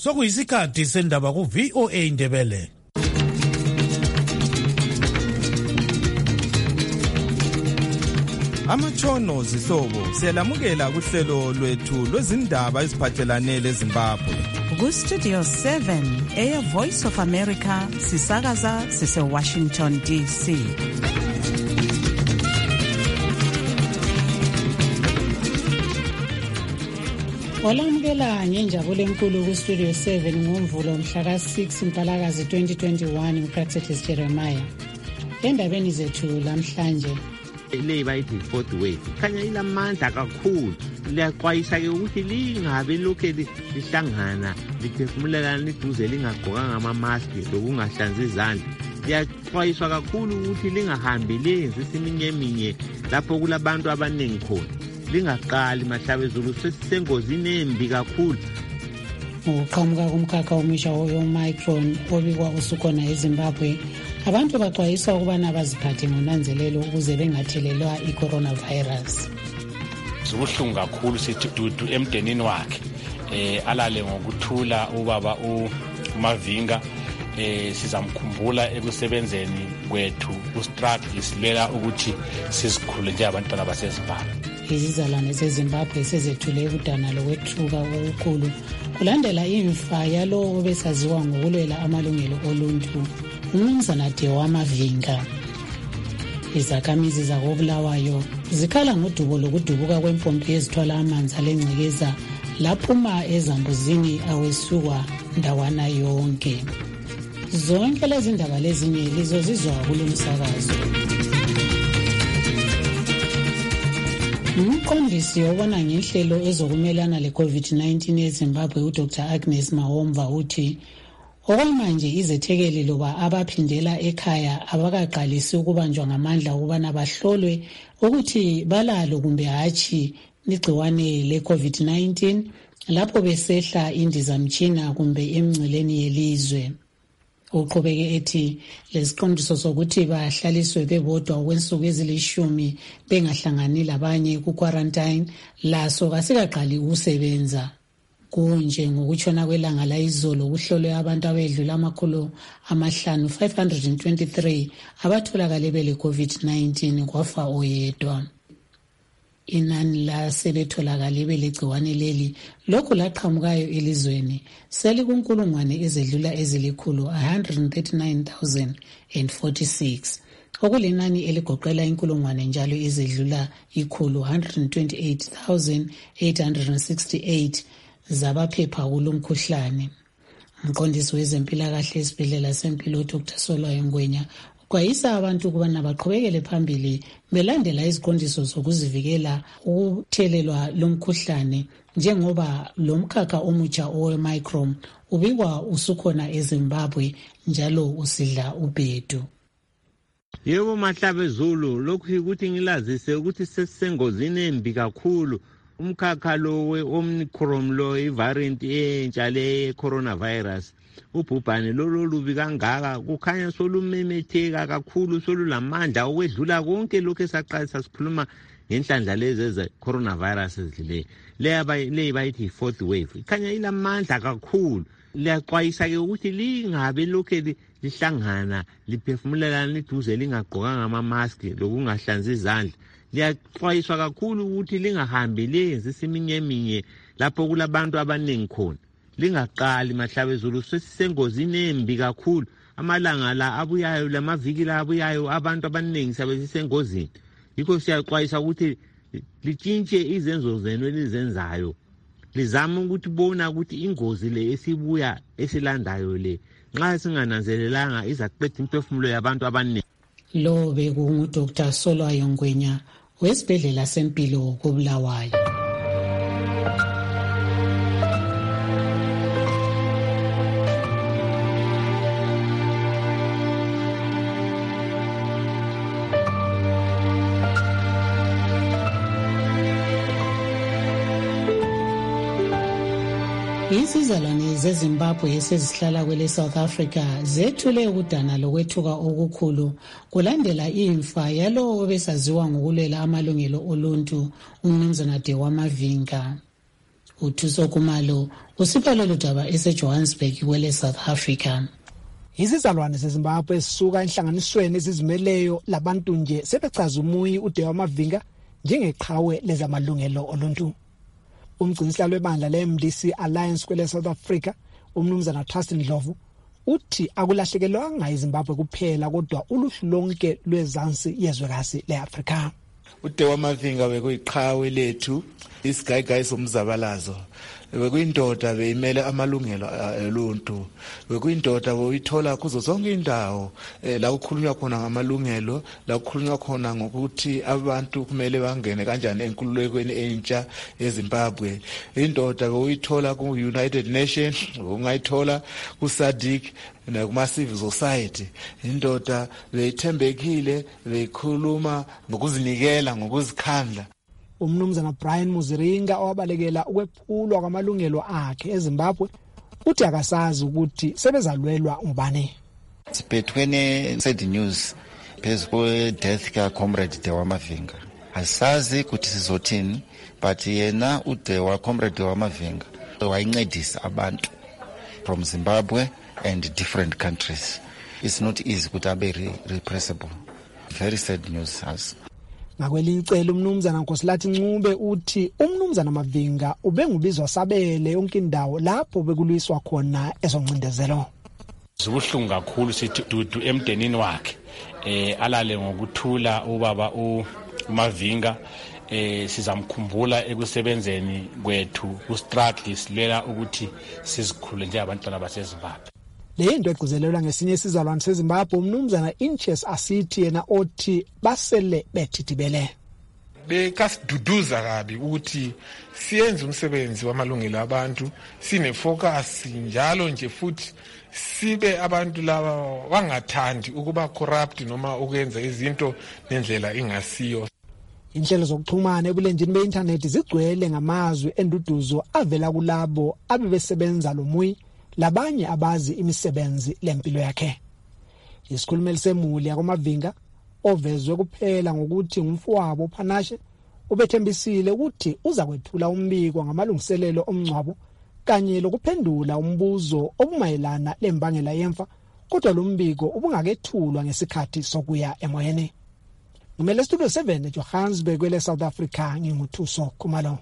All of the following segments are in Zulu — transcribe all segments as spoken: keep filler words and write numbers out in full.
Sokuyisikhathi sendaba ku V O A Indebele. Amatshono zihlobo siyalamukela kuhlelo lwethu lwezindaba eziphathelane leZimbabwe. Ku Studio seven eya Voice of America sisakaza sise Washington D C. Walamukela ngenjabulo enkulu ku Studio seven ngoMvulo mhla ka six Mpalakazi twenty twenty-one uPractice Jeremiah. Endabeni zethu namhlanje le bayithi fourth wave khanya ilamandla kakhulu, liyaxwayisa ke ukuthi lingabe lokhe lihlangana liphefumulelana liduze lingagqokanga ama-mask lokungahlanzi izandla. Liyaxwayiswa kakhulu ukuthi lingahambi lenze isiminyeminya lapho kulabantu abaningi khona. Lingaqali Mahlabezulu sesengozini embi kakhulu. Uqhamuka kumkhakha omusha we-Omicron obikwa usukhona eZimbabwe, abantu baxwayiswa ukubana baziphathe ngonanzelelo ukuze bengathelelwa i-coronavirus. Sibuhlungu kakhulu sithi dudu emdenini wakhe eh alale ngokuthula ubaba uMavinga. Eh sizamkhumbula ekusebenzeni kwethu ustruggle isilela ukuthi sizikhule njengabantwana baseZimbabwe. Izizalwane zeZimbabwe sezethule udana lokwethuka okukhulu kulandela imfa yalowo obesaziwa ngokulwela amalungelo oluntu, uMnumzana Dewa Mavinga. Izakhamizi zakoBulawayo zikhala ngodubo lokudubuka kwempompi ezithwala amanzi alengcekeza laphuma ezambuzini awesukwa ndawana yonke. Zonke lezi ndaba lezinye lizozizwa kulomsakazo. Umqondisi obona ngenhlelo ezokumelana le-COVID nineteen eZimbabwe uDr Agnes Mahomva uthi okwamanje izethekeli loba abaphindela ekhaya abakaqalisi ukubanjwa ngamandla ukubana bahlolwe ukuthi balalo kumbe hatshi igciwane le-COVID nineteen lapho besehla indizamtshina kumbe emngceleni yelizwe. Uqhubeke ethi lesiqondiso sokuthi bahlaliswe bebodwa okwensuku ezilishumi bengahlangani labanye ku-quarantine laso kasikaqali ukusebenza. Kunje ngokutshona kwelanga layizolo kuhlolwe abantu abedlula amakhulu amahlanu five hundred twenty-three abatholakale bele-COVID nineteen kwafa oyedwa. Inani lasebetholakale belegciwane leli lokhu laqhamukayo elizweni selikunkulungwane ezedlula ezilikhulu one hundred thirty-nine thousand forty-six okulinani eligoqela inkulungwane njalo ezedlula ikhulu one hundred twenty-eight thousand eight hundred sixty-eight zabaphepha kulomkhuhlane. Umqondisi wezempilakahle esibhedlela sempilo uDr Solwayo Ngwenya kwayisa abantu ukubana baqhubekele phambili belandela iziqondiso zokuzivikela ukuthelelwa lomkhuhlane njengoba lomkhakha omutsha owe-Omicron ubikwa usukhona eZimbabwe njalo usidla ubhedu. Yebo Mahlabezulu, lokhu ukuthi ngilazise ukuthi sesengozini embi kakhulu. Umkhakha lo we-Omicron lo i-variant entsha le coronavirus ubhubhane lolo lubi kangaka kukhanya solumemetheka kakhulu, solulamandla okwedlula konke lokho esaqalisa sikhuluma ngenhlanhla lezi ze coronavirus ezile le bayithi fourth wave ikhanya ilamandla kakhulu. Liyaxwayisa ke ukuthi lingabe lokhe lihlangana liphefumulelana liduze lingagqokanga ama-mask lokungahlanzi izandla. Liyaxwayiswa kakhulu ukuthi lingahambi lenze isiminyeminya lapho kulabantu abaningi khona. Lingaqali Mahlabezulu sesengozini embi kakhulu. Amalanga la abuyayo lamaviki la abuyayo abantu abaningi sabesisengozini. Yikho siyaxwayisa ukuthi litshintshe izenzo zenu elizenzayo. Lizama ukuthi bona ukuthi ingozi le esibuya esilandayo le nxa singananzelelanga izaqeda imphefumulo yabantu abaningi. Lo bekungu Dr Solwayo Ngwenya wesibhedlela sempilo koBulawayo. Izizalwane zeZimbabwe esezihlala kwele South Africa zethule ukudana lokwethuka okukhulu kulandela imfa yalowo obesaziwa ngokulwela amalungelo oluntu uMnumzana Dewa Mavinga. uThuso Kumalo usipha lolu daba eseJohannesburg kwele South Africa. Izizalwane zeZimbabwe esisuka enhlanganisweni ezizimeleyo labantu nje sebechaza umuyi uDewa Mavinga njengeqhawe lezamalungelo oluntu. Umgcinisihlalo webandla le-M D C Alliance kwele South Africa, umnumzana Trust Ndlovu, uthi akulahlekelwanga iZimbabwe kuphela kodwa uluhlu lonke lwezansi yezwekazi le-Afrika. uDewa Mavinga bekuyiqhawe lethu, isigayigayi somzabalazo. Bekuyindoda beyimele amalungelo oluntu. Bekuyindoda boyithola kuzo zonke indawo la kukhulunywa khona ngamalungelo, la kukhulunywa khona ngokuthi abantu kumele bangene kanjani enkululekweni entsha eZimbabwe. Indoda boyithola ku United Nations, ungayithola ku S A D C nakuma civil society. Indoda beyithembekile, beyikhuluma ngokuzinikela, ngokuzikhandla. Umnumzana Brian Muziringa owabalekela ukwephulwa kwamalungelo akhe eZimbabwe uthi akasazi ukuthi sebezalwelwa ngubani. Sibethwene said news phezu kwe death ka comrade Dewa Mavinga. Asazi ukuthi sizothini, but yena uDewa comrade Dewa Mavinga wayincedisa abantu from Zimbabwe and different countries. It's not easy ukuthi abe repressible. Very sad news as. Ngakwelinye icele umnumzana Nkosilathi Ncube uthi umnumzana Mavinga ubengubizwa sabele yonke indawo lapho bekulwiswa khona ezoncindezelo. Sibuhlungu kakhulu sithi dudu emdenini wakhe eh alale ngokuthula ubaba uMavinga, eh sizamkhumbula ekusebenzeni kwethu ustruggle silwela ukuthi sizikhule njengabantwana baseZimbabwe. Le nto egcizelelwa ngesinye isizalwane seZimbabwe umnumzana Inches Asithi yena othi basele bethithibele. Bekasiduduza kabi ukuthi siyenze umsebenzi wamalungelo abantu, sine focus njalo nje futhi sibe abantu laba bangathandi ukuba corrupt noma ukwenza izinto nendlela ingasiyo. Inhlelo zokuxhumana ebulenjini be-internet zigcwele ngamazwi enduduzo avela kulabo abebesebenza lo muyi labanye abazi imisebenzi lempilo yakhe. Isikhulumeli semuli yakoMavinga ovezwe kuphela ngokuthi ngumfowabo uPhanashe ubethembisile ukuthi uza kwethula umbiko ngamalungiselelo omngcwabo kanye lokuphendula umbuzo obumayelana lembangela yemfa, kodwa lo mbiko ubungakethulwa ngesikhathi sokuya emoyeni. Ngimele Studio seven eJohannesburg kwele South Africa, nginguthuso Kumalo.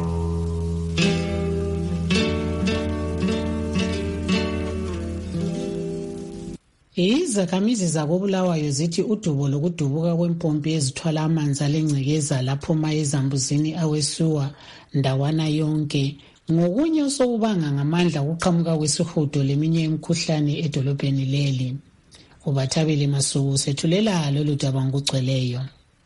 Izakhamizi zakoBulawayo zithi udubo lokudubuka kwempompi ezithwala amanzi alengcekeza laphuma ezambuzini awesuwa ndawana yonke ngokunye osokubanga ngamandla ukuqhamuka kwesihudo leminye imikhuhlane edolobheni leli. Ubathabile Masuku sethulela lolu daba ngokugcweleyo.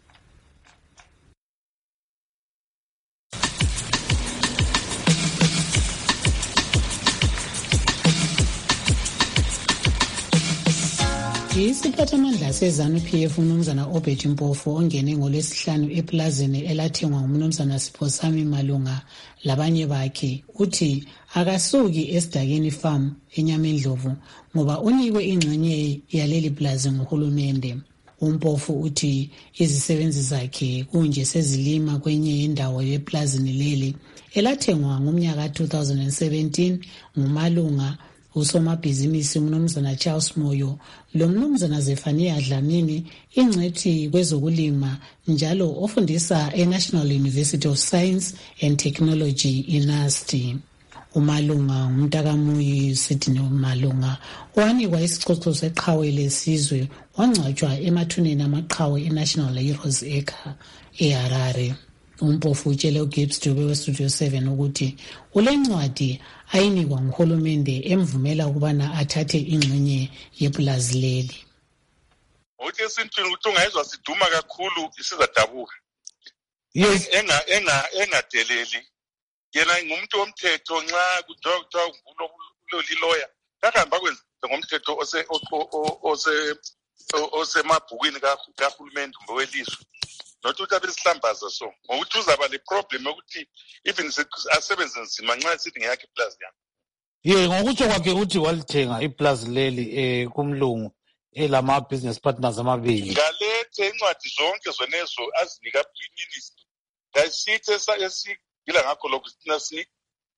Isiphathamandla seZanu-P F umnumzana Obed Mpofu ongene ngolwesihlanu eplazini elathengwa ngumnumzana Siphosami Malunga labanye bakhe uthi akasuki esidakeni farm eNyamendlovu ngoba unikwe ingxenye yaleli plaza nguhulumende. Umpofu uthi izisebenzi zakhe kunje sezilima kwenye indawo yeplazini leli elathengwa ngomnyaka two thousand seventeen nguMalunga, usomabhizinisi umnumzana Charles Moyo, lo mnumzana Zefania Dlamini, ingcethi kwezokulima njalo ofundisa eNational University of Science and Technology iNUST. uMalunga umntakamuyi Sydney Malunga wanikwa isicoco seqhawe lesizwe wangcwatshwa emathuneni amaqhawe eNational Heroes Acre eHarare. Umpofu utshele uGibbs Dube weStudio seven ukuthi ulencwadi ayinikwa nguhulumende emvumela ukubana athathe ingxenye yepulazi leli. Uthi esintwini ukuthi ungayizwa siduma kakhulu isizadabuka. Yes, enga enga engadeleli. Yena ngumuntu womthetho nxa kudoktor ngulo lawyer. Kahamba kwenza ngomthetho ose ose osemabhukwini kahulumende ngowelizwe. Not ukuthi abesihlambaza so ngokuthi uzaba le problem ukuthi even asebenze nzima nxa sithi ngeyakhe plus yami. Ye ngokutsho kwakhe uthi walithenga iplaza leli eh kumlungu elama business partners amabili. Ngalethe incwadi zonke zonezo azinika iministry. Ngasithi esiyila ngakho lokhu sina si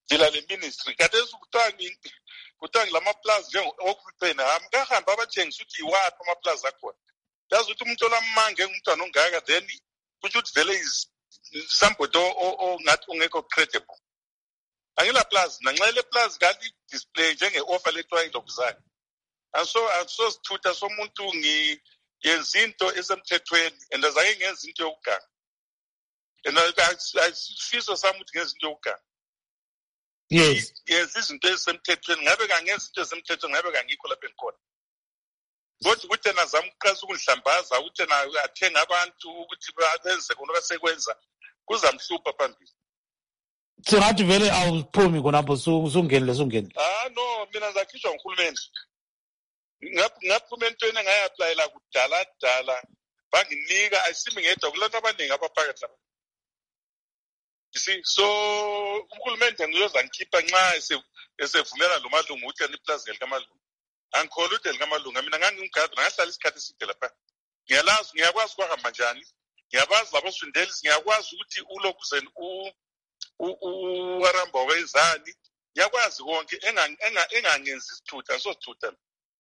dila le ministry kathesi kuthiwa kuthiwa lama-plus njengokuphena hamkahamba abatshengisa ukuthi iwaphi ama-plus akhona yazi ukuthi umuntu olamange ngumntwana ongaka then kusho ukuthi vele is somebody ongathi ungekho credible. Angila plus nanxa le plus kali display njenge-offer lethiwa ilokuzane aso asosithutha somuntu ngiyenza into esemthethweni and azake ngenza into yokuganga and asifiso sami ukuthi ngenza into yokuganga. Yes. Yenza izinto ezisemthethweni ngabe kangenza into ezisemthethweni ngabe kangikho lapha engikhona. Kodwa ukuthi nazama ukuqasa ukudlambaza ukuthi na athenga abantu ukuthi benze khona basekwenza kuzamhlupha phambili. Singathi vele awuphumi khonapho sungenile sungenile. Ah no mina ngizakhishwa nguhulumeni. Ngaphuma entweni engayi-aplayela kudala dala banginika ayisimi ngedwa kulantu abaningi abaphakathi lapha. You see, so uhulumende nguyoza ngikhipha nxa esevumela lo malungu ukuthi aniplazi likamalungu. Angikholwa ukuthi likamalungu mina ngangimgada ngahlala isikhathi eside lapha. Ngiyalazi ngiyakwazi kwahamba njani. Ngiyabazi labosundeli ngiyakwazi ukuthi ulokuzeni u uaramba wezani. Ngiyakwazi konke engangenzi isithutha asosithutha.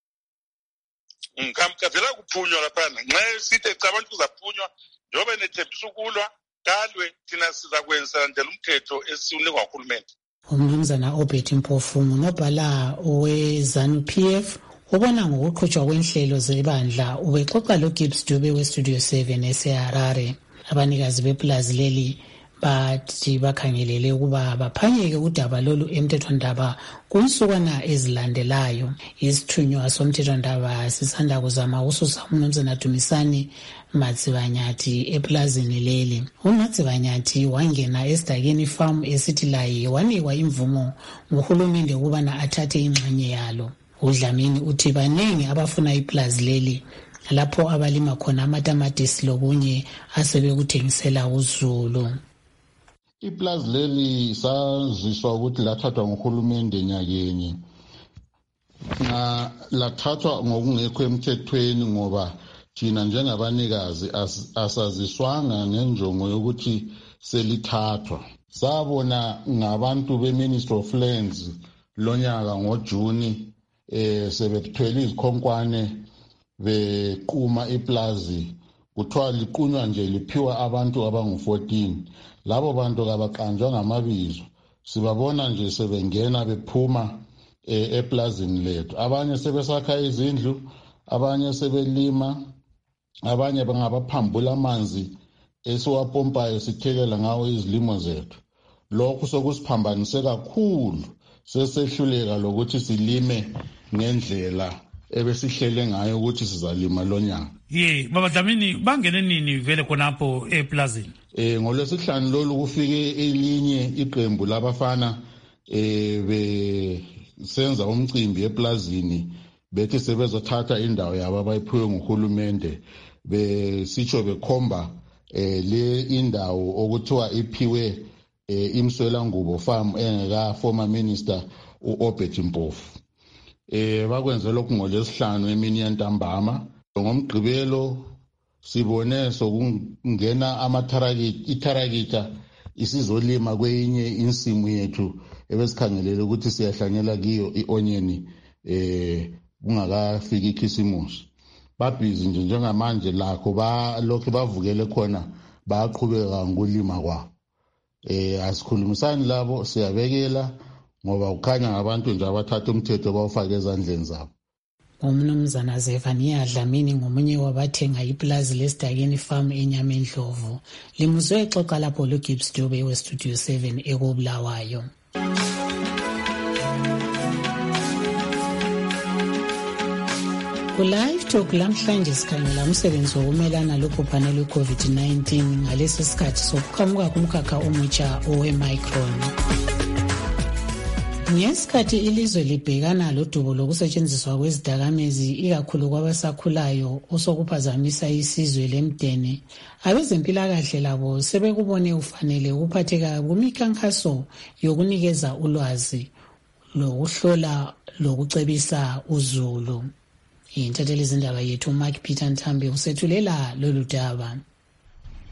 Ngikamkavela kuphunywa lapha nxa sithe cha abantu kuzaphunywa njobe nethembisa ukulwa kalwe thina sizakwenza ndlela umthetho esiunikwa uhulumende. Umnumzana Obert Mpofu ngunobhala owe-ZANU P F ubona ngokuqhutshwa kwenhlelo zebandla ubexoxa loGibbs Dube weStudio seven eseHarare. Abanikazi beplazi leli bathi bakhangelele ukuba baphanyeke udaba lolu emthethwandaba kunsukwana ezilandelayo. Isithunywa somthethwandaba sisanda kuzama ukususa umnumzana Dumisani Matsibanyathi eplazini leli. uMatsibanyathi wangena esidakeni farm esithi laye wanikwa imvumo nguhulumende ukubana athathe ingxenye yalo. uDlamini uthi baningi abafuna iplazi leli lapho abalima khona amatamatisi lokunye asebekuthengisela uZulu. Iplazi leli saziswa ukuthi lathathwa nguhulumende nyakenye. Na lathathwa ngokungekho emthethweni ngoba thina njengabanikazi asaziswanga ngenjongo yokuthi selithathwa. Sabona ngabantu beMinistry of Lands lonyaka ngoJuni eh sebethwele izikhonkwane bequma iplazi kuthiwa liqunywa nje liphiwa abantu abangu fourteen. Labo bantu kabaqanjwa ngamabizo sibabona nje sebengena bephuma eplazini lethu. Abanye sebesakha izindlu, abanye sebelima, abanye bangabaphambula amanzi esiwapompayo sithelela ngawo izilimo zethu. Lokho sokusiphambanise kakhulu sesehluleka lokuthi silime ngendlela ebesihlele ngayo ukuthi sizalima lonyaka. Ye baba Dlamini bangene nini vele khonapho eplazini? Eh ngolwesihlanu lolu kufike elinye iqembu labafana eh be senza umcimbi eplazini bethi sebezothatha indawo yabo abayiphiwe nguhulumende besitsho bekhomba eh le indawo okuthiwa iphiwe eh imswela ngubo farm engeka former minister uObert Mpofu. Eh bakwenze lokhu ngolwesihlanu emini yantambama. Ngomgqibelo sibone sokungena amatharakiti itharakita isizolima kwenye insimu yethu ebesikhangelele ukuthi siyahlanyela kiyo ionyeni eh ungakafika ikhisimusi. Babhizi nje njengamanje lakho ba lokho bavukele khona baqhubeka ngokulima kwabo. Eh asikhulumisani labo siyabekela ngoba ukhanya ngabantu nje abathatha umthetho bawufaka ezandleni zabo. Umnumzana Zefania Dlamini ngomunye wabathenga iplazi lesidakeni farm eNyamendlovu. Limuzwe exoxa lapho loGibbs Dube weStudio seven ekubulawayo. Ku-Live Talk lamhlanje sikhangela umsebenzi wokumelana lobhubhane lwe-COVID nineteen ngalesi sikhathi sokuqhamuka kumkhakha omutsha owe-Micron. Ngesikhathi ilizwe libhekana lodubo lokusetshenziswa kwezidakamizwa ikakhulu kwabasakhulayo osokuphazamisa isizwe lemdeni, abezempilakahle labo sebekubone ufanele ukuphatheka kumikhankaso yokunikeza ulwazi lokuhlola lokucebisa uZulu. Intatheli izindaba yethu Mark Peter Ntambi usethulela lolu daba.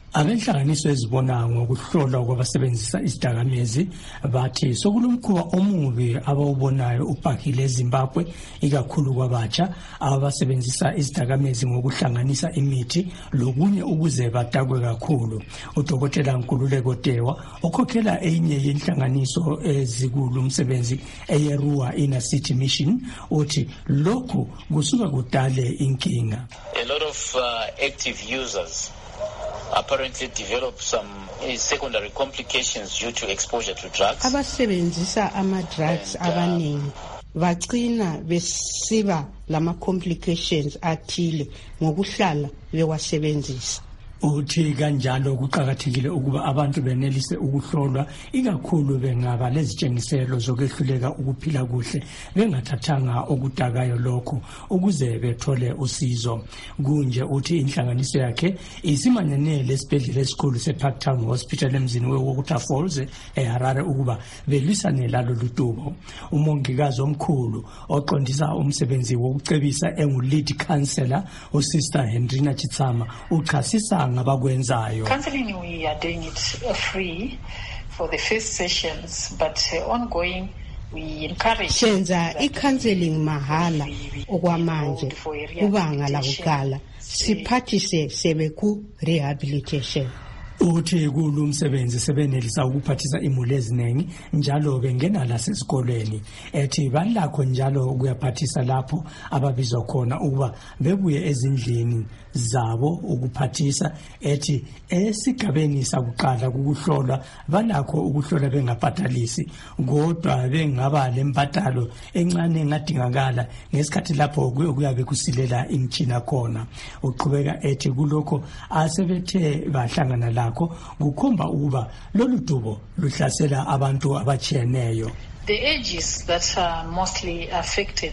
Abenhlanganiso ezibona ngokuhlolwa kwabasebenzisa isidakamizwa bathi sokulumkhuba omubi abawubonayo ubhahile eZimbabwe ikakhulu kwabatsha abasebenzisa isidakamizwa ngokuhlanganisa imithi lokunye ukuze badakwe kakhulu. UDokotela Nkululeko Dewa okhokhela enye yenhlanganiso ezikulu umsebenzi eyeRua Inner City Mission uthi lokhu kusuka kudale inkinga. A lot of uh, active users apparently develop some uh, secondary complications due to exposure to drugs. Abasebenzisa ama drugs abaningi bagcina besiba lama complications athile ngokuhlala bewasebenzisa. Uthi kanjalo kuqhakathekile ukuba abantu benelise ukuhlolwa ikakhulu bengaba lezitshengiselo zokwehluleka ukuphila kuhle bengathathanga okudakayo lokho ukuze bethole usizo. Kunje uthi inhlanganiso yakhe isimanyane lesibhedlela esikhulu seParktown Hospital emzini weWaterfalls eHarare ukuba belisane lalo ludubo. Umongikazi omkhulu oqondisa umsebenzi wokucebisa engu-lead counselor uSister Hendrina Chitsama uchasisa counseling, we are doing it free for the first sessions, but uh, ongoing we encourage senza i-counseling mahala okwamanje kubanga la kuqala siphathise sebe ku rehabilitation. Uthi kulumsebenzi sebenelisa ukuphathisa imuli eziningi njalo bengena lasesikoleni ethi balakho njalo ukuyaphathisa lapho ababizwa khona ukuba bebuye ezindlini zabo ukuphathisa ethi esigabeni sakuqala ukuhlolwa balakho ukuhlola bengabhatalisi kodwa bengaba lempatalo encane engadingakala ngesikhathi lapho kuyabe kusilela imtshina khona. Uqhubeka ethi kulokho asebethe bahlangana la kukhomba ukuba lolu dubo luhlasela abantu abatshiyeneyo. The ages that are mostly affected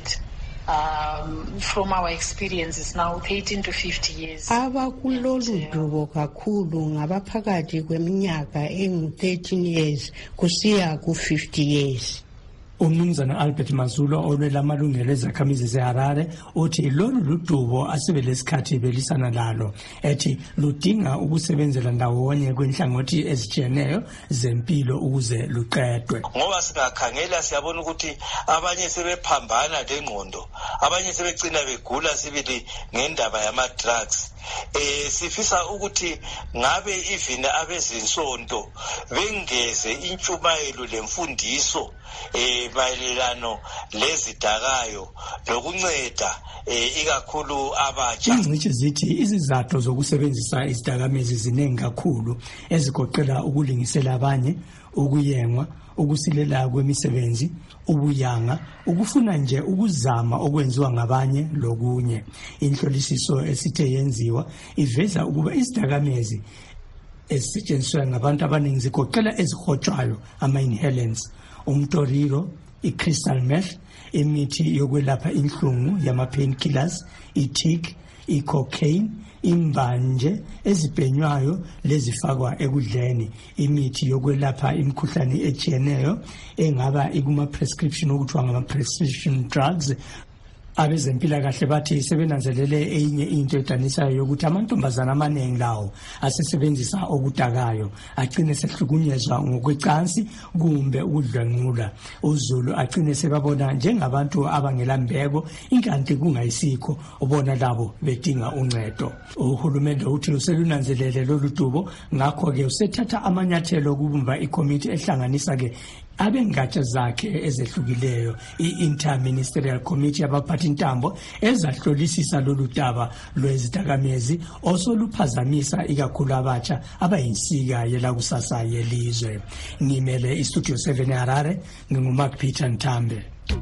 um, from our experience is now eighteen to fifty years. Abakulolu dubo kakhulu ngabaphakathi kweminyaka engu thirteen years kusiya ku fifty years. Umnumzana Albert Mazulo olwela amalungelo ezakhamizi zeHarare uthi lolu ludubo asebelesikhathi belisana lalo ethi ludinga ukusebenzela ndawonye kwenhlangothi ezitshiyeneyo zempilo ukuze luqedwe. Ngoba singakhangela siyabona ukuthi abanye sebephambana lengqondo, abanye sebegcina begula sibili ngendaba yama drugs. Eh sifisa ukuthi ngabe even abezinsonto bengeze intshumayelo lemfundiso eh mayelelano lezidakayo lokunceda eh ikakhulu abatsha. Ingcitshi zithi izizathu zokusebenzisa izidakamizwa ziningi kakhulu ezigoqela ukulingisela abanye, ukuyengwa, ukusilela kwemisebenzi, ubuyanga, ukufuna nje ukuzama okwenziwa ngabanye lokunye. Inhlolisiso esithe yenziwa iveza ukuba izidakamizwa ezisetshenziswa ngabantu abaningi zigoqela ezihotshwayo ama-inhalants, umtoriro, i-crystal meth, imithi yokwelapha inhlungu yama-painkillers, i-tic, i-cocaine, imbanje ezibhenywayo lezifakwa ekudleni, imithi yokwelapha imikhuhlane etshiyeneyo engaba ikuma prescription okuthiwa ngama prescription drugs. Abezempilakahle bathi sebenanzelele enye into edanisayo yokuthi amantombazana amaningi lawo asesebenzisa okudakayo agcine sehlukunyezwa ngokwecansi kumbe ukudlwengula. uZulu agcine sebabona njengabantu abangelambeko inkanti kungayisikho ubona labo bedinga uncedo. Uhulumende uthi uselunanzelele lolu dubo ngakho ke usethatha amanyathelo okubumba ikomiti ehlanganisa ke abengatsha zakhe ezehlukileyo i-Interministerial Committee yabaphathi intambo ezahlolisisa lolu daba lwezidakamizwa osoluphazamisa ikakhulu abatsha abayinsika yelakusasa yelizwe. Ngimele iStudio seven eHarare, nginguMark Peter Ntambe.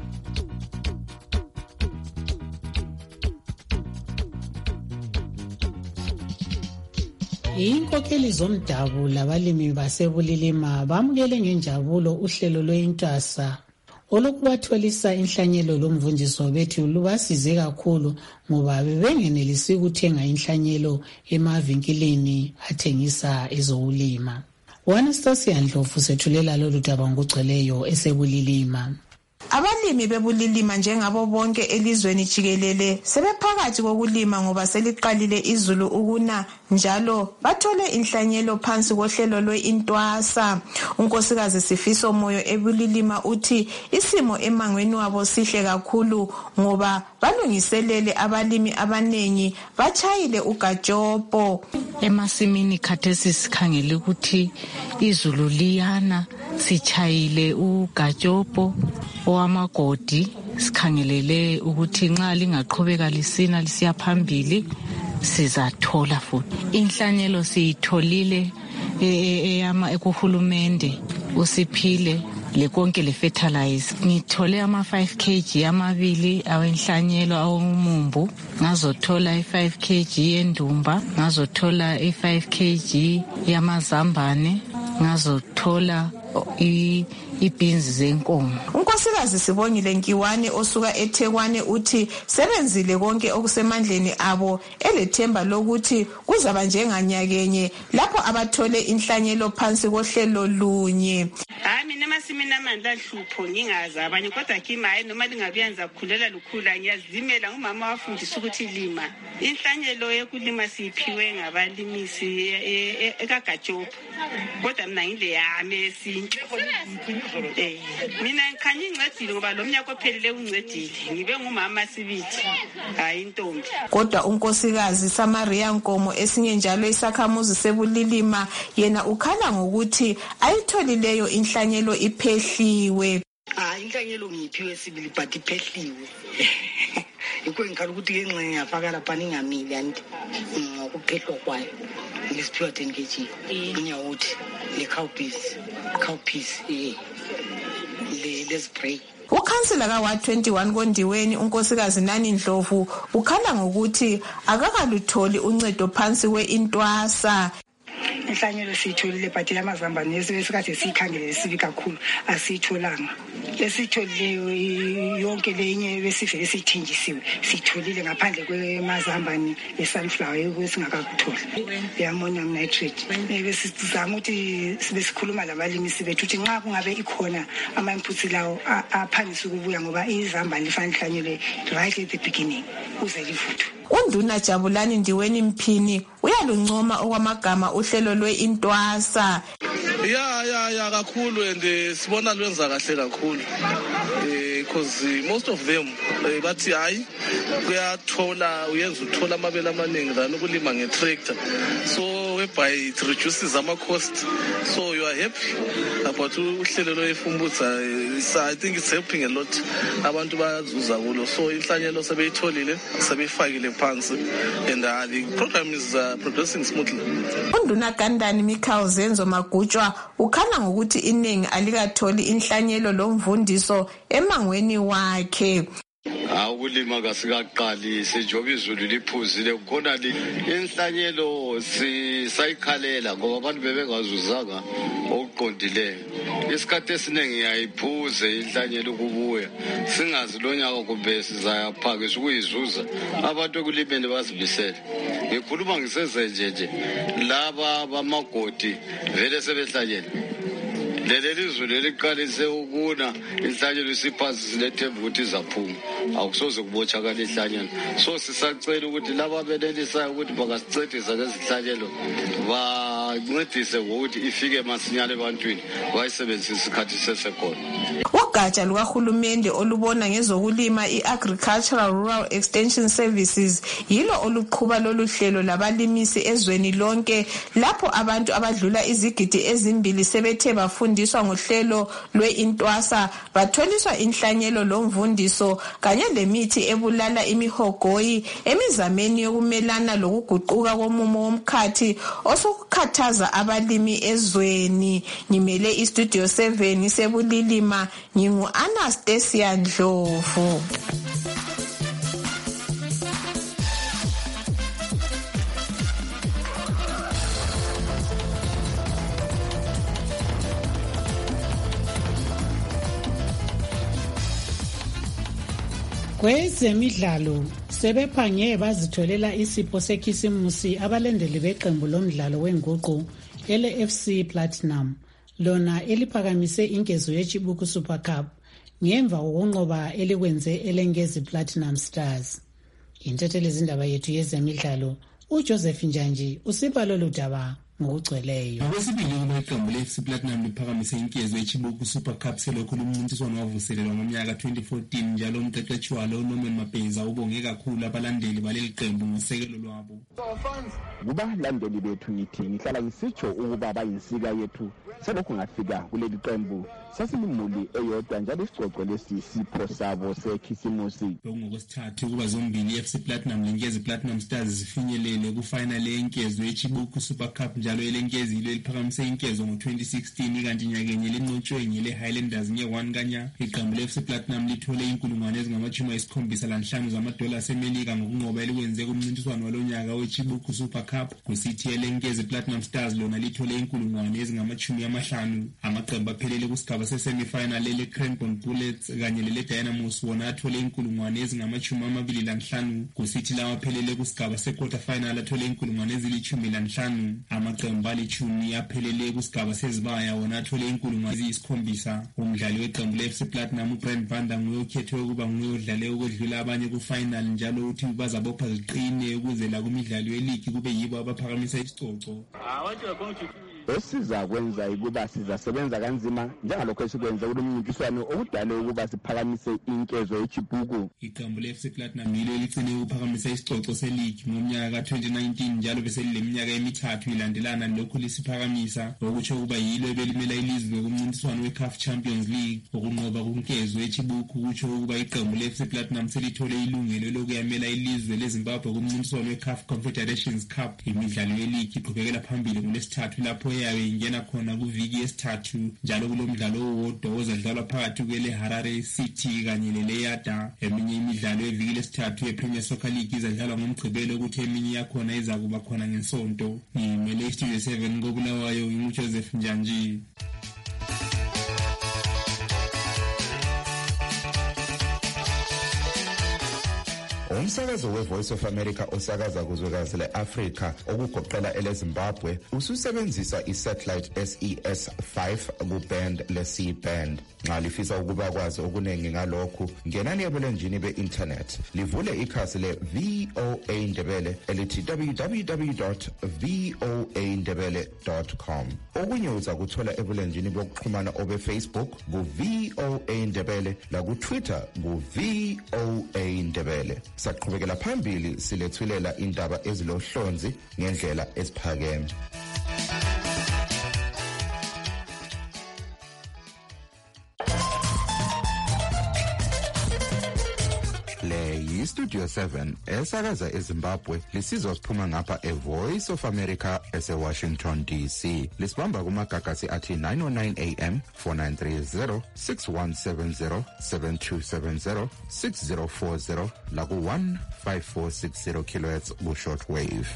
Inkokheli zomdabu labalimi basebulilima bamukele ngenjabulo uhlelo lweintasa olokubatholisa inhlanyelo lomvunjiso bethu lubasize kakhulu ngoba bebengenelisi ukuthenga inhlanyelo emavinkilini athengisa ezokulima. Anastasia Ndlovu sethulela lolu daba ngokugcweleyo esebulilima. abalimi bebulilima njengabo bonke elizweni jikelele sebephakathi kokulima ngoba seliqalile izulu ukuna njalo bathole inhlanyelo phansi kohlelo lwe-Intwasa. Unkosikazi Sifiso Moyo ebulilima uthi isimo emangweni wabo sihle kakhulu ngoba balungiselele abalimi abanengi bachayile ugajopo. Emasimini khathesi sikhangele ukuthi izulu liyana, sichayile ugajopo owamagodi, sikhangelele ukuthi nxa lingaqhubeka lisina lisiya phambili sizathola futhi. Inhlanyelo siyitholile eyama ekuhulumende usiphile lekonke le fertilizer. Ngithole ama five kilograms amabili awenhlanyelo awumumbu, ngazothola i five kilograms yendumba, ngazothola i five kilograms yamazambane, ngazothola i ibhinzi zenkomo. Unkosikazi Sibongile Nkiwane osuka eThekwani uthi sebenzile konke okusemandleni abo elethemba lokuthi kuzaba njenganyakenye lapho abathole inhlanyelo phansi kohlelo lunye. Hayi mina masimini amandla hlupho ngingazi abanye kodwa kimi hayi noma lingabiyenza kukhulela lukhula ngiyazimela ngumama wafundisa ukuthi lima. Inhlanyelo yokulima siphiwe ngabalimisi ekagajopo. Kodwa mina ngile yami esinto. Eh mina ngikhanya incedile ngoba lo mnyaka ophelile uncedile ngibe ngumama sibithi hayi intombi. Kodwa unkosikazi Samaria Nkomo esinye njalo isakhamuzi sebulilima yena ukhala ngokuthi ayitholileyo inhlanyelo iphehliwe. Ah inhlanyelo ngiphiwe sibili but iphehliwe. Ikho ngikhala ukuthi ke nxa ngiyafaka lapha ningamili anti ngokuphehlwa kwayo lesiphiwa ten kilograms ngiyawuthi le cowpeas cowpeas eh le le spray. Ukhansela ka Ward twenty-one Kondiweni unkosikazi Nani Ndlovu ukhala ngokuthi akakalutholi uncedo phansi kwe-Intwasa. Inhlanyelo siyitholile but yamazambane esikade sikhangelele sibi kakhulu asiyitholanga. Lesitholile yonke lenye besife esithenjisiwe sitholile ngaphandle kwemazambane esunflower ekwesingakakutholi i-ammonium nitrate. Besizama ukuthi sibe sikhuluma labalimi sibethu ukuthi nxa kungabe ikhona ama-inputs lawo aphangisa ukubuya ngoba izambane lifanele ihlanyelwe right at the beginning uze livuthu. Unduna Jabulani Ndiweni Mphini uyaluncoma okwamagama uhlelo lwe-Intwasa. Ya ya ya kakhulu and sibona lwenza kahle kakhulu eh because most of them bathi hayi kuyathola uyenza uthola amabele amaningi than ukulima ngetractor, so whereby it reduces ama cost, so you are happy about uhlelo lwefumbutsa. I think it's helping a lot abantu bayazuza kulo, so inhlanyelo sebeyitholile sebeyifakile phansi and uh, the program is uh, progressing smoothly. Unduna Gandani Michael Zenzo Magutshwa ukhala ngokuthi iningi alikatholi inhlanyelo lomvundiso emangweni wakhe. Awulima kasikaqali sejoba izulu liphuzile khona inhlanyelo sisayikhalela ngoba abantu bebengazuzanga okuqondileyo. Isikhathi esiningi yayiphuze inhlanyelo ukubuya singazi lonyaka kumbe sizayaphakisa ukuyizuza abantu ekulimeni bazibisele. Ngikhuluma ngisezenje nje laba bamagodi vele sebehlanyela leli lizulu liqalise ukuna inhlanyelo isiphansi silethemba ukuthi izaphuma akusoze kubotsakala inhlanyelo. So sisacela ukuthi laba benelisayo ukuthi bangasicedisa ngezinhlanyelo bancedise ngokuthi ifike masinyane ebantwini bayisebenzise isikhathi sesekhona. Ugatsha lukahulumende olubona ngezokulima i-Agricultural Rural Extension Services yilo oluqhuba lolu hlelo labalimisi ezweni lonke lapho abantu abadlula izigidi ezimbili sebethe bafundiswa ngohlelo lwe-Intwasa batholiswa inhlanyelo lomvundiso kanye lemithi ebulala imihogoyi emizameni yokumelana lokuguquka komumo womkhathi osokukhathaza abalimi ezweni. Ngimele istudio seven sebulilima ngingu Anastasia Ndlovu. Kwezemidlalo sebephange bazitholela isipho sekhisimusi abalendeli beqembu lomdlalo wenguqu ele F C Platinum lona eliphakamise inkezo yeChibuku Super Cup ngemva kokunqoba elikwenze elengezi Platinum Stars. Intatheli izindaba yethu yezemidlalo uJoseph Njanji usiba lolu daba ngokugcweleyo. Okwesibili kulo iqembu le-F C Platinum liphakamise inkezo eChibuku Super Cup selokhu lumncintiswano wavuselelwa ngomnyaka twenty fourteen njalo umqeqeshi walo uNorman Mabheza ubonge kakhulu abalandeli baleli qembu ngosekelo lwabo. Kubalandeli bethu ngithi ngihlala ngisitsho ukuba bayinsika yethu selokhu ngafika kuleli qembu sasilimuli eyodwa njalo isicoco lesi sipho sabo sekhisimusi. Ngokwesithathu kuba zombili i-F C Platinum lenkezi Platinum Stars zifinyelele kufinal yenkezo eChibuku Super Cup njalo elenkezi ilo eliphakamise inkezo ngo twenty sixteen kanti nyakenye linqotshwe ngele Highlanders nge-one kanya. Iqembu le-F C Platinum lithole inkulungwane ezingamashumi ayisikhombisa lanhlanu zamadola asemelika ngokunqoba elikwenze kumncintiswano walonyaka weChibuku Super Cup. Kusithi elenkezi Platinum Stars lona lithole inkulungwane ezingamashumi amahlanu. Amaqembu aphelele kusigaba se-semifinal lele Cranbourne Bullets kanye lele Dynamos wona athole inkulungwane ezingamashumi amabili lanhlanu. Kusithi lawa aphelele kusigaba se-quarter final athole inkulungwane ezilishumi lanhlanu. Amaqembu alichumi aphelele kusigaba sezibaya wona athole inkulungwane eziyisikhombisa. Umdlali weqembu le-F C Platinum uBrent Banda nguye okhethwe ukuba nguye odlale ukwedlula abanye ku-final njalo uthi bazabopha ziqine ukuze la kumidlalo yeligi kube yibo abaphakamisa isicoco. Esiza kwenza ukuba sizasebenza kanzima njengalokho esikwenza kulomncintiswano okudale ukuba siphakamise inkezo eChibuku. Iqembu le-F C Platinum yilo elicine ukuphakamisa isicoco seligi ngomnyaka twenty nineteen njalo bese leminyaka emithathu ilandelana lokhu lisiphakamisa okutsho ukuba yilo ebelimela ilizwe kumncintiswano we-CAF Champions League. Ukunqoba kunkezo eChibuku kutsho ukuba iqembu le-F C Platinum selithole ilungelo lokuyamela ilizwe leZimbabwe kumncintiswano we-CAF Confederations Cup. Imidlalo yeligi iqhubekela phambili ngolesithathu lapho yabe ingena khona kuviki yesithathu njalo kulomdlalo owodwa ozadlalwa phakathi kwele Harare City kanye leLeyada. Eminye imidlalo eviki lesithathu yePremier Soccer League izadlalwa ngomgqibelo ukuthi eminye yakhona izakuba khona ngesonto. Ngimele iStudio seven koBulawayo nginguJoseph Njanji. Umsakazo we-Voice of America osakaza kuzwekazi le-Afrika okugoqela eleZimbabwe ususebenzisa i-satellite S E S five ku-band le-C band. Nxa lifisa ukuba kwazi okuningi ngalokhu ngenani ebulenjini be-internet livule ikhasi le-V O A Ndebele elithi w w w dot v o a ndebele dot com. Okunye uza kuthola ebulenjini bokuxhumana obe-Facebook ku-V O A Ndebele laku-Twitter ku-V O A Ndebele. Saqhubekela phambili silethulela indaba ezilohlonzi ngendlela esiphakeme. Le yi-Studio seven esakaza eZimbabwe lisizwa siphuma ngapha e-Voice of America ese-Washington D C. Lisibamba kumagagasi athi nine oh nine A M, four nine three zero, six one seven zero, seven two seven zero, six zero four zero laku one five four six zero kilohertz ku-short wave.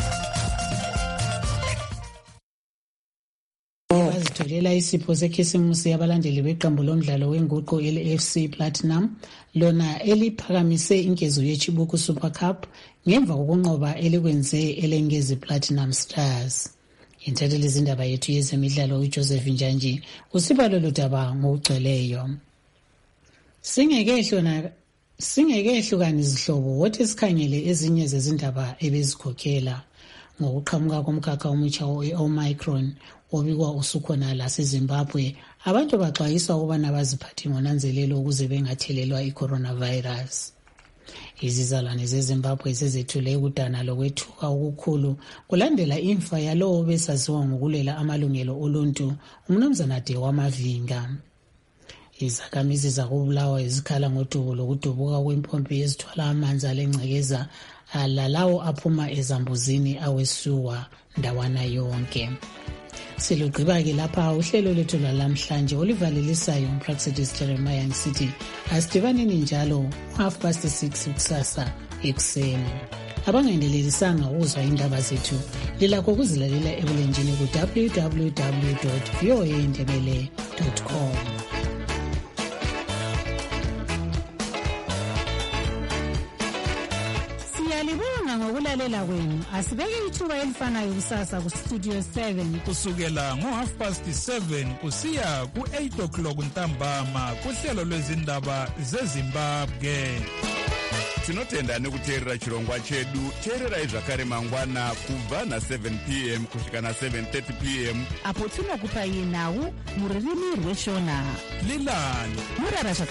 Bazitholela isipho sekhisimusi yabalandeli beqembu lomdlalo wenguqu ele-F C Platinum lona eliphakamise inkezo yeChibuku Super Cup ngemva kokunqoba elikwenze elengezi Platinum Stars. Intatheli izindaba yethu yezemidlalo uJoseph Njanji usiba lolu daba ngokugcweleyo. Singekehlona singekehlukani izihlobo wothi sikhangele ezinye zezindaba ebezikhokhela ngokuqhamuka komkhakha omutsha we-Omicron obikwa usukhona laseZimbabwe. Abantu baxwayiswa ukubana baziphathe ngonanzelelo ukuze bengathelelwa i-coronavirus. Izizalwane zeZimbabwe sezethule ukudana lokwethuka okukhulu kulandela imfa yalowo besaziwa ngokulela amalungelo oluntu uMnumzana Dewa Mavinga. Izakhamizi zakubulawa izikhala ngodubo lokudubuka kwempompi ezithwala amanzi alengcekeza lalawo aphuma ezambuzini awesuwa ndawana yonke. Silugqiba-ke lapha uhlelo lethu lwalamhlanje olivalelisayo uMpraxedis Jeremiah ngisithi asidibaneni njalo half past six kusasa ekuseni. Abangenelelisanga ukuzwa indaba zethu lilakho ukuzilalela ebulenjini ku w w w dot v o a ndebele dot com. Siyalibonga ngokulalela kwenu. Asibeke ithuba elifanayo kusasa ku Studio seven kusukela ngo half past seven kusiya ku eight o'clock ntambama kuhlelo lwezindaba zeZimbabwe. Tinotenda nekuteerera chirongwa chedu. Teererai zvakare mangwana kubva na seven p m kusvika na seven thirty p m apo tinokupai nhau muririmi rweshona. Lilani murara